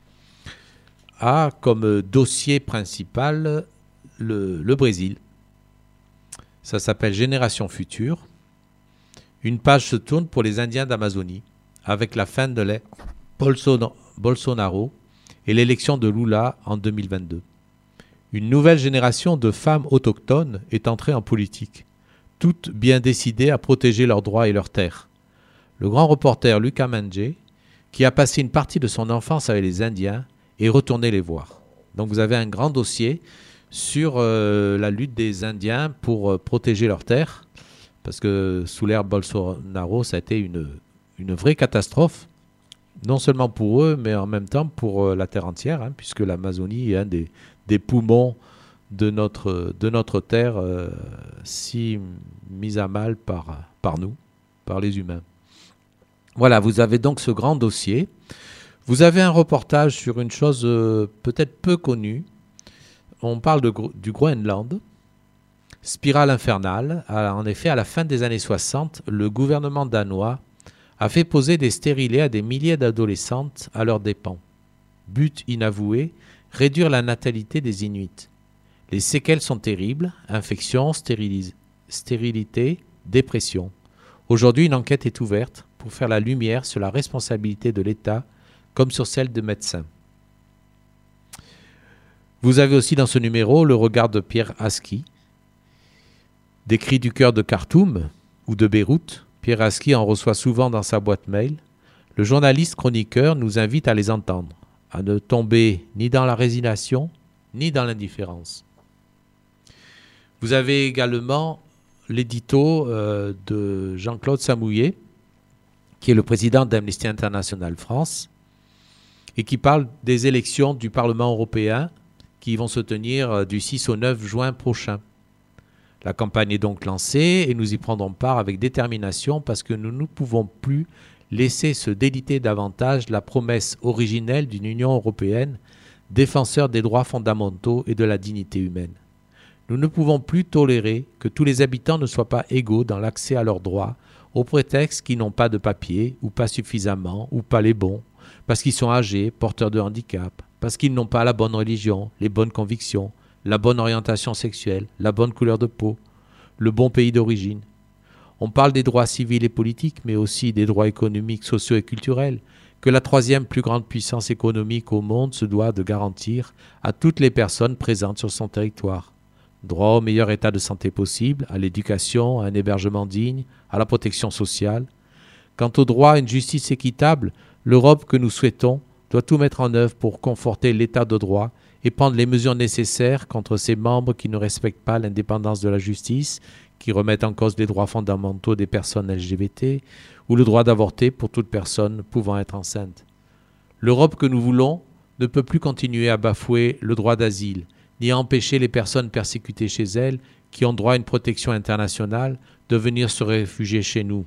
a comme dossier principal le Brésil. Ça s'appelle Génération Future. Une page se tourne pour les Indiens d'Amazonie avec la fin de l'ère Bolsonaro et l'élection de Lula en 2022. Une nouvelle génération de femmes autochtones est entrée en politique, toutes bien décidées à protéger leurs droits et leurs terres. Le grand reporter Lucas Mangé, qui a passé une partie de son enfance avec les Indiens, et retourner les voir. Donc vous avez un grand dossier sur la lutte des Indiens pour protéger leurs terres, parce que sous l'ère Bolsonaro, ça a été une vraie catastrophe, non seulement pour eux, mais en même temps pour la terre entière, puisque l'Amazonie est un des poumons de notre terre, si mise à mal par nous, par les humains. Voilà, vous avez donc ce grand dossier. Vous avez un reportage sur une chose peut-être peu connue. On parle du Groenland. Spirale infernale. En effet, à la fin des années 60, le gouvernement danois a fait poser des stérilets à des milliers d'adolescentes à leurs dépens. But inavoué, réduire la natalité des Inuits. Les séquelles sont terribles, infections, stérilité, dépression. Aujourd'hui, une enquête est ouverte pour faire la lumière sur la responsabilité de l'État comme sur celle de médecins. Vous avez aussi dans ce numéro le regard de Pierre Aski. Des cris du cœur de Khartoum ou de Beyrouth, Pierre Aski en reçoit souvent dans sa boîte mail. Le journaliste chroniqueur nous invite à les entendre, à ne tomber ni dans la résignation, ni dans l'indifférence. Vous avez également l'édito de Jean-Claude Samouillet, qui est le président d'Amnesty International France, et qui parle des élections du Parlement européen qui vont se tenir du 6 au 9 juin prochain. La campagne est donc lancée et nous y prendrons part avec détermination parce que nous ne pouvons plus laisser se déliter davantage la promesse originelle d'une Union européenne défenseur des droits fondamentaux et de la dignité humaine. Nous ne pouvons plus tolérer que tous les habitants ne soient pas égaux dans l'accès à leurs droits au prétexte qu'ils n'ont pas de papier ou pas suffisamment ou pas les bons, parce qu'ils sont âgés, porteurs de handicap, parce qu'ils n'ont pas la bonne religion, les bonnes convictions, la bonne orientation sexuelle, la bonne couleur de peau, le bon pays d'origine. On parle des droits civils et politiques, mais aussi des droits économiques, sociaux et culturels, que la troisième plus grande puissance économique au monde se doit de garantir à toutes les personnes présentes sur son territoire. Droit au meilleur état de santé possible, à l'éducation, à un hébergement digne, à la protection sociale. Quant au droit à une justice équitable, l'Europe que nous souhaitons doit tout mettre en œuvre pour conforter l'état de droit et prendre les mesures nécessaires contre ses membres qui ne respectent pas l'indépendance de la justice, qui remettent en cause les droits fondamentaux des personnes LGBT ou le droit d'avorter pour toute personne pouvant être enceinte. L'Europe que nous voulons ne peut plus continuer à bafouer le droit d'asile, ni à empêcher les personnes persécutées chez elles, qui ont droit à une protection internationale, de venir se réfugier chez nous,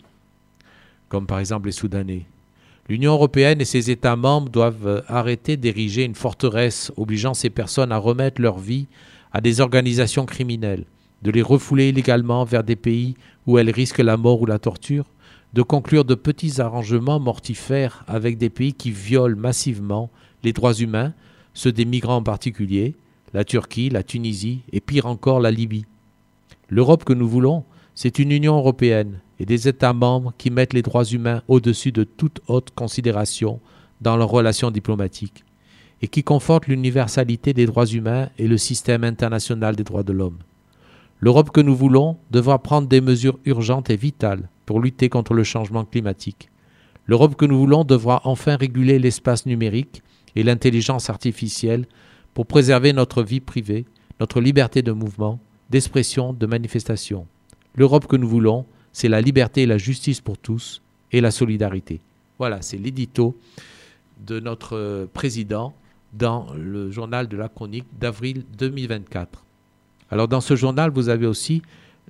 comme par exemple les Soudanais. L'Union européenne et ses États membres doivent arrêter d'ériger une forteresse obligeant ces personnes à remettre leur vie à des organisations criminelles, de les refouler illégalement vers des pays où elles risquent la mort ou la torture, de conclure de petits arrangements mortifères avec des pays qui violent massivement les droits humains, ceux des migrants en particulier, la Turquie, la Tunisie et pire encore la Libye. L'Europe que nous voulons, c'est une Union européenne et des États membres qui mettent les droits humains au-dessus de toute autre considération dans leurs relations diplomatiques et qui confortent l'universalité des droits humains et le système international des droits de l'homme. L'Europe que nous voulons devra prendre des mesures urgentes et vitales pour lutter contre le changement climatique. L'Europe que nous voulons devra enfin réguler l'espace numérique et l'intelligence artificielle pour préserver notre vie privée, notre liberté de mouvement, d'expression, de manifestation. L'Europe que nous voulons, c'est la liberté et la justice pour tous et la solidarité. Voilà, c'est l'édito de notre président dans le journal de la chronique d'avril 2024. Alors dans ce journal, vous avez aussi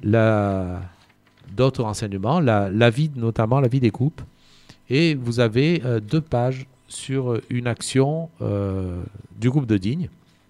d'autres renseignements, notamment l'avis des groupes, et vous avez 2 pages sur une action du groupe de Digne.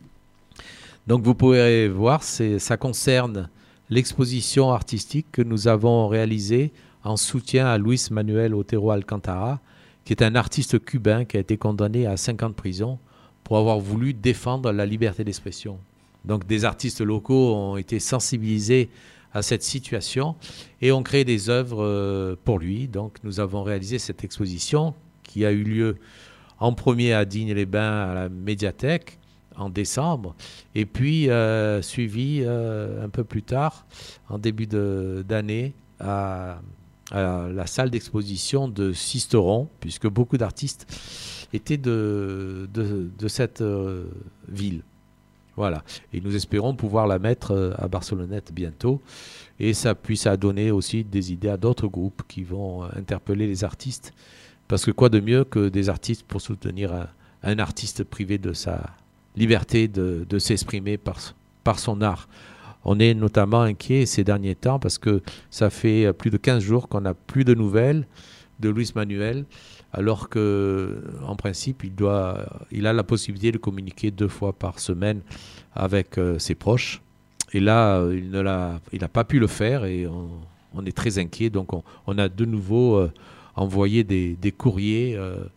Donc vous pouvez voir, ça concerne l'exposition artistique que nous avons réalisée en soutien à Luis Manuel Otero Alcantara, qui est un artiste cubain qui a été condamné à 5 ans de prison pour avoir voulu défendre la liberté d'expression. Donc des artistes locaux ont été sensibilisés à cette situation et ont créé des œuvres pour lui. Donc nous avons réalisé cette exposition qui a eu lieu en premier à Digne-les-Bains à la médiathèque en décembre et puis suivi un peu plus tard, en début d'année, à la salle d'exposition de Sisteron, puisque beaucoup d'artistes étaient de cette ville. Voilà. Et nous espérons pouvoir la mettre à Barcelonnette bientôt. Et ça a donné aussi des idées à d'autres groupes qui vont interpeller les artistes. Parce que quoi de mieux que des artistes pour soutenir un artiste privé de sa liberté de s'exprimer par son art. On est notamment inquiet ces derniers temps parce que ça fait plus de 15 jours qu'on n'a plus de nouvelles de Luis Manuel, alors qu'en principe, il a la possibilité de communiquer 2 fois par semaine avec ses proches. Et là, il n'a pas pu le faire et on est très inquiet. Donc, on a de nouveau envoyé des courriers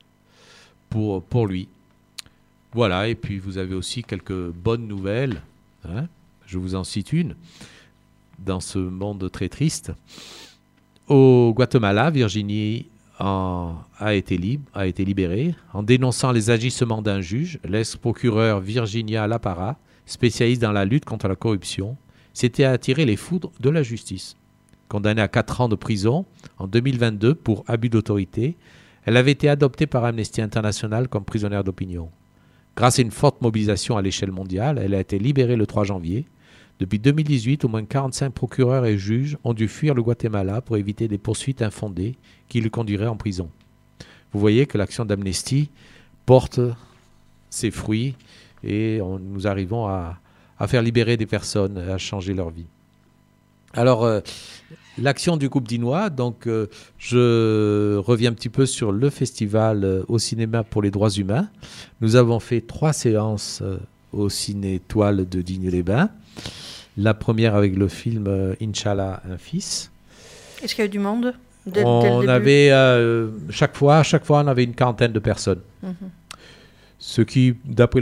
pour lui. Voilà, et puis vous avez aussi quelques bonnes nouvelles. Hein. Je vous en cite une. Dans ce monde très triste, au Guatemala, Virginie a été libérée en dénonçant les agissements d'un juge. L'ex-procureur Virginia Lapara, spécialiste dans la lutte contre la corruption, s'était attiré les foudres de la justice. Condamnée à 4 ans de prison en 2022 pour abus d'autorité, elle avait été adoptée par Amnesty International comme prisonnière d'opinion. Grâce à une forte mobilisation à l'échelle mondiale, elle a été libérée le 3 janvier. Depuis 2018, au moins 45 procureurs et juges ont dû fuir le Guatemala pour éviter des poursuites infondées qui le conduiraient en prison. Vous voyez que l'action d'Amnesty porte ses fruits et nous arrivons à faire libérer des personnes, à changer leur vie. Alors, l'action du groupe dinois, donc je reviens un petit peu sur le festival au cinéma pour les droits humains. Nous avons fait 3 séances au Ciné-Étoile de Digne-les-Bains. La première avec le film Inch'Allah, un fils. Est-ce qu'il y a eu du monde on avait chaque fois on avait une quarantaine de personnes. Ce qui, d'après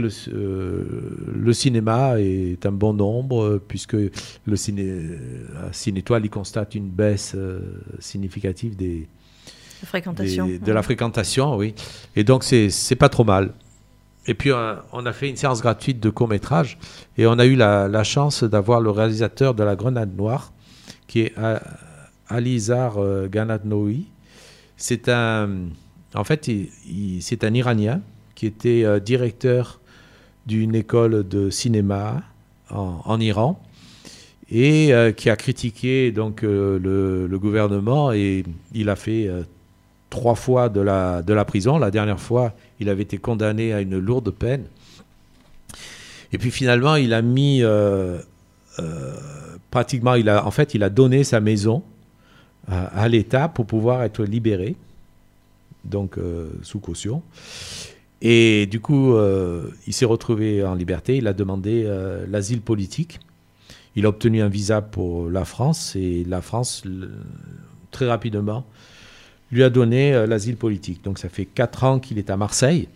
le cinéma, est un bon nombre, puisque le Cinétoile, il constate une baisse significative de la fréquentation, oui. Et donc, c'est pas trop mal. Et puis, on a fait une séance gratuite de court-métrage, et on a eu la chance d'avoir le réalisateur de La Grenade Noire, qui est Alizar Ganadnoui. C'est en fait, c'est un Iranien qui était directeur d'une école de cinéma en Iran et qui a critiqué donc le gouvernement, et il a fait 3 fois de la prison. La dernière fois, il avait été condamné à une lourde peine. Et puis finalement, il a mis pratiquement, il a donné sa maison à l'État pour pouvoir être libéré, donc sous caution. Et du coup, il s'est retrouvé en liberté. Il a demandé l'asile politique. Il a obtenu un visa pour la France, et la France, très rapidement, lui a donné l'asile politique. Donc ça fait 4 ans qu'il est à Marseille.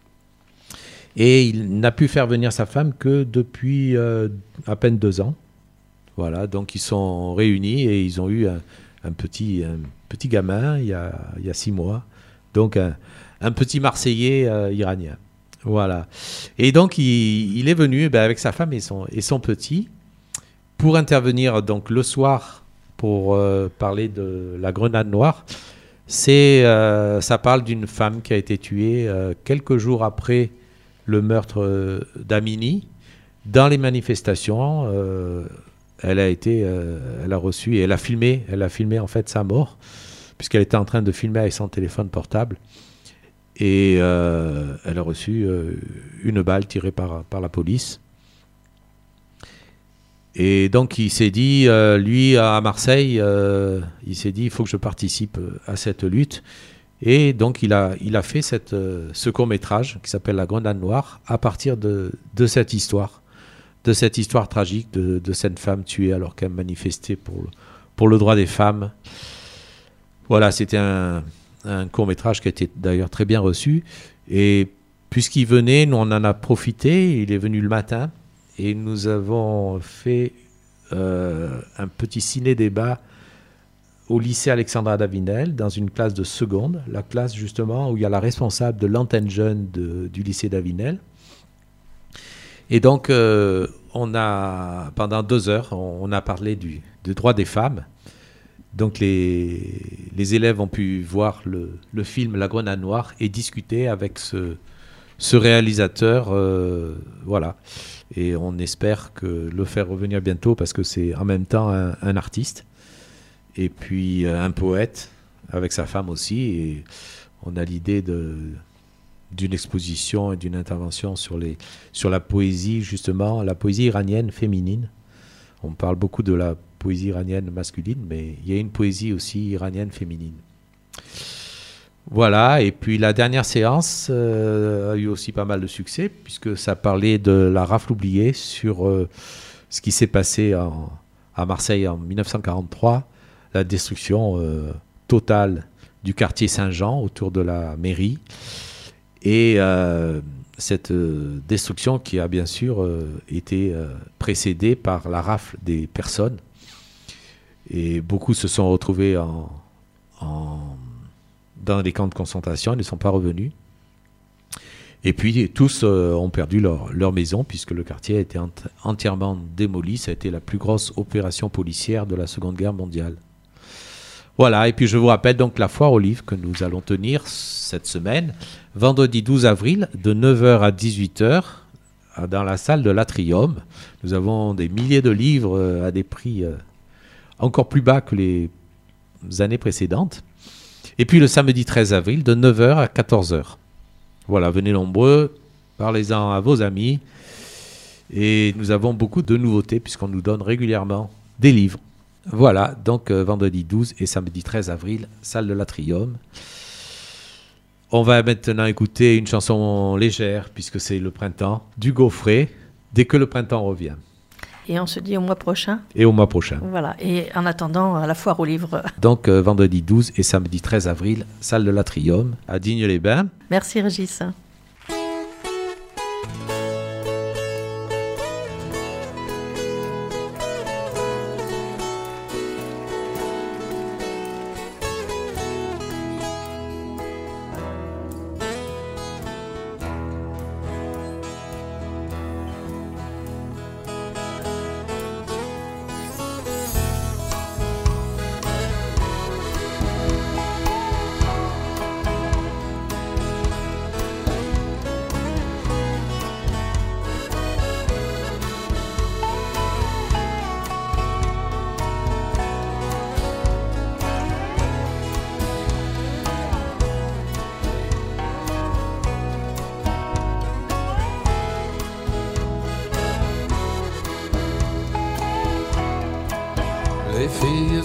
Et il n'a pu faire venir sa femme que depuis à peine 2 ans. Voilà, donc ils sont réunis et ils ont eu un petit gamin il y a 6 mois. Donc un petit Marseillais iranien. Voilà. Et donc il est venu avec sa femme et son petit pour intervenir donc le soir pour parler de La Grenade Noire. Ça parle d'une femme qui a été tuée quelques jours après le meurtre d'Amini. Dans les manifestations, elle a reçu et elle a filmé en fait sa mort, puisqu'elle était en train de filmer avec son téléphone portable. Et elle a reçu une balle tirée par la police. Et donc il s'est dit, lui à Marseille, il s'est dit, il faut que je participe à cette lutte. Et donc il a fait ce court-métrage qui s'appelle La Grenade Noire à partir de cette histoire tragique de cette femme tuée alors qu'elle manifestait pour le droit des femmes. Voilà, c'était un court-métrage qui a été d'ailleurs très bien reçu. Et puisqu'il venait, nous on en a profité. Il est venu le matin et nous avons fait un petit ciné-débat au lycée Alexandra Davinel, dans une classe de seconde, la classe justement où il y a la responsable de l'antenne jeune du lycée Davinel. Et donc, pendant 2 heures, on a parlé du droit des femmes. Donc, les élèves ont pu voir le film La Grenade Noire et discuter avec ce réalisateur. Voilà. Et on espère le faire revenir bientôt, parce que c'est en même temps un artiste. Et puis un poète avec sa femme aussi, et on a l'idée d'une exposition et d'une intervention sur la poésie, justement, la poésie iranienne féminine. On parle beaucoup de la poésie iranienne masculine, mais il y a une poésie aussi iranienne féminine. Voilà, et puis la dernière séance a eu aussi pas mal de succès, puisque ça parlait de la rafle oubliée, sur ce qui s'est passé à Marseille en 1943, la destruction totale du quartier Saint-Jean autour de la mairie. Et cette destruction qui a bien sûr été précédée par la rafle des personnes. Et beaucoup se sont retrouvés dans les camps de concentration, ils ne sont pas revenus. Et puis tous ont perdu leur maison, puisque le quartier a été entièrement démoli. Ça a été la plus grosse opération policière de la Seconde Guerre mondiale. Voilà, et puis je vous rappelle donc la foire aux livres que nous allons tenir cette semaine, vendredi 12 avril, de 9h à 18h, dans la salle de l'Atrium. Nous avons des milliers de livres à des prix encore plus bas que les années précédentes. Et puis le samedi 13 avril, de 9h à 14h. Voilà, venez nombreux, parlez-en à vos amis. Et nous avons beaucoup de nouveautés, puisqu'on nous donne régulièrement des livres. Voilà, donc vendredi 12 et samedi 13 avril, salle de l'Atrium. On va maintenant écouter une chanson légère, puisque c'est le printemps, du Gaufret, dès que le printemps revient. Et on se dit au mois prochain. Et au mois prochain. Voilà, et en attendant, à la foire aux livres. Donc vendredi 12 et samedi 13 avril, salle de l'Atrium, à Digne-les-Bains. Merci Régis.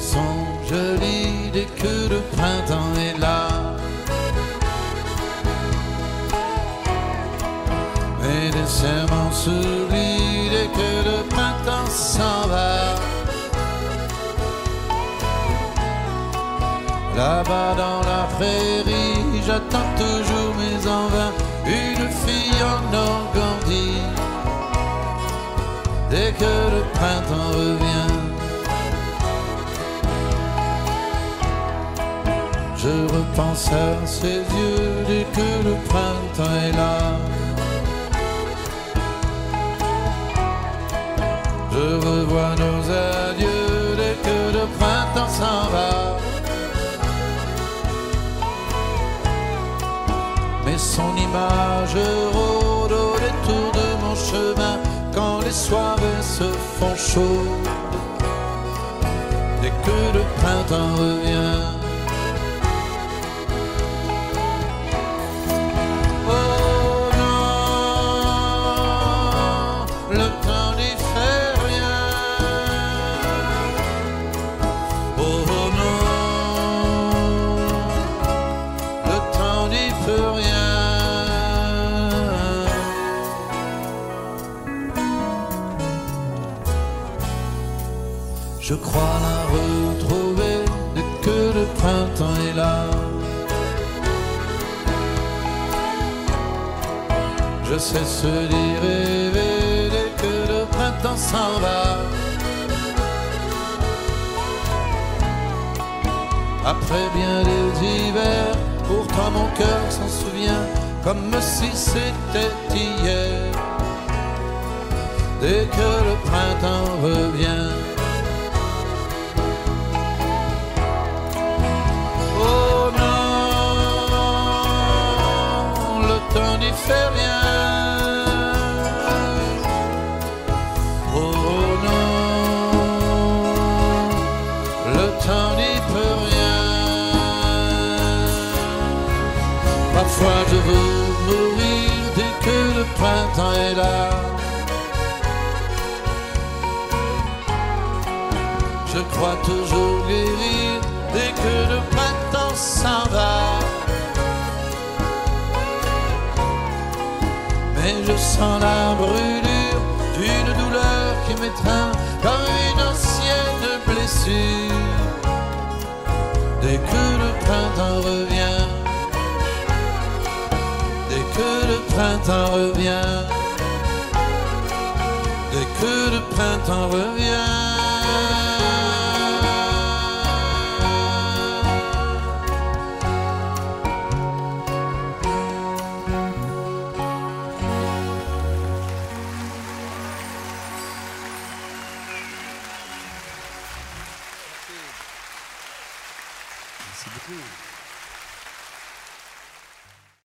sont jolies dès que le printemps est là. Mais des serments s'oublient dès que le printemps s'en va. Là-bas dans la prairie, j'attends toujours mais en vain une fille en Normandie. Dès que le printemps revient, je repense à ses yeux dès que le printemps est là. Je revois nos adieux dès que le printemps s'en va. Mais son image rôde au détour de mon chemin quand les soirées se font chaudes. Dès que le printemps revient. Oh non, le temps n'y fait rien. Oh non, le temps n'y peut rien. Je crois la retrouver dès que le printemps est là. Je cesse d'y rêver dès que le printemps s'en va. Après bien des hivers, pourtant mon cœur s'en souvient comme si c'était hier. Dès que le printemps revient. Oh non, le temps n'y fait rien. Oh non, le temps n'y peut rien. Parfois je veux mourir dès que le printemps est là. Je crois toujours guérir dès que le printemps s'en va. Mais je sens la brûlure d'une douleur qui m'étreint comme une ancienne blessure. Dès que le printemps revient. Dès que le printemps revient. Dès que le printemps revient.